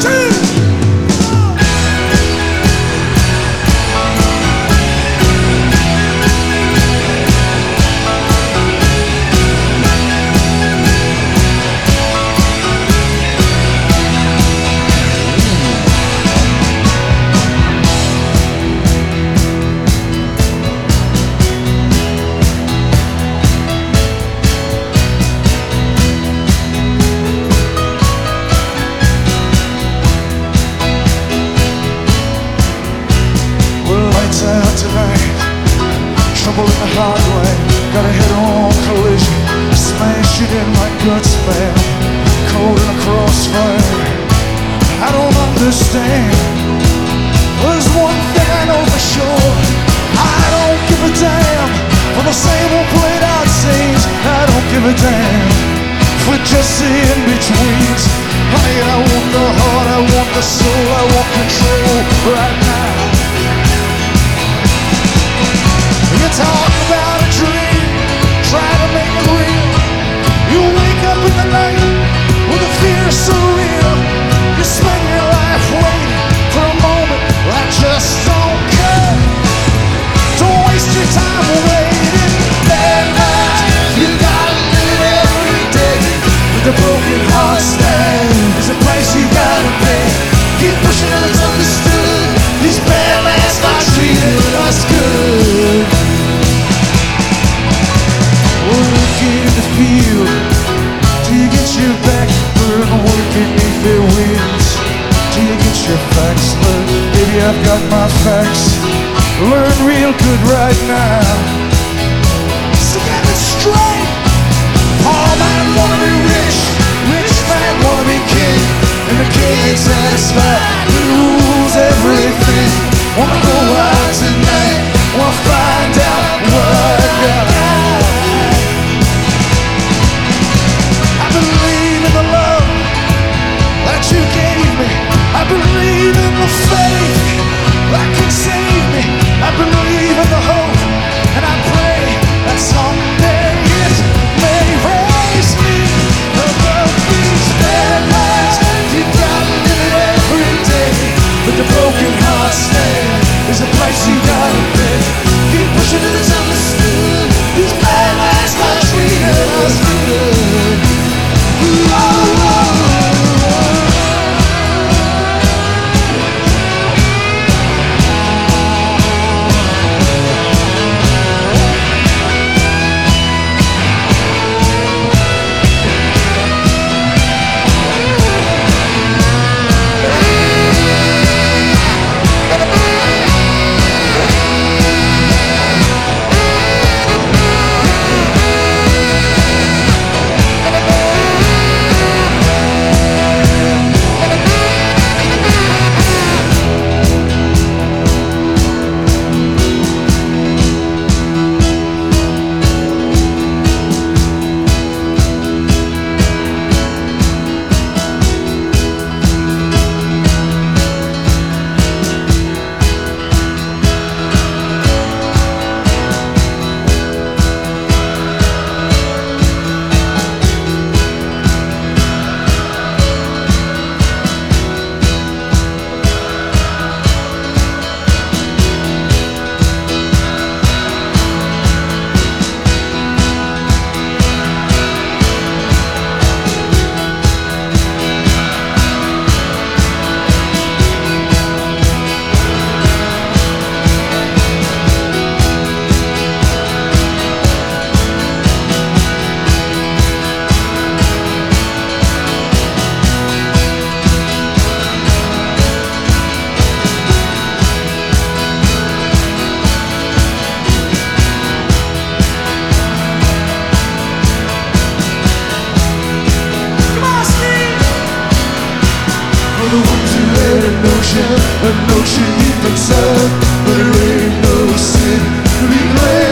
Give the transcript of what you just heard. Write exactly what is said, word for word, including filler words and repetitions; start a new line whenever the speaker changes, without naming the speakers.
Trouble in the hard way, got a head-on collision, smash it in my guts, man, cold in a crossfire. I don't understand. There's one thing I know for sure, I don't give a damn for the same old played out scenes. I don't give a damn for just the in-betweens. Honey, I want the heart, I want the soul, I want control right now. You talk about a dream, try to make it real. You wake up in the night with a fear so real. You spend your life waiting for a moment that just don't come. Don't waste your time waiting. Bad nights, you gotta live every day. With a broken heart stand, there's a price you gotta pay. Keep pushing till it's understood. These bad nights not treating us good. Working the field till you get your back burn, working beneath their wings till you get your facts learned. Baby, I've got my facts, learn real good right now. So get it straight. All man wanna be rich, rich man wanna be king, and the king ain't satisfied, he rules everything. Wanna go out tonight, wanna find out what I got. You gave me. I believe in the faith that can save me. I believe in the hope, and I pray that someday it may raise me above these bad nights. You gotta live it every day. But the broken heart stand is a price you gotta pay. Keep pushing till it's understood. These bad nights not treating us good. Oh, oh. A notion deep inside, but it ain't no sin to be glad.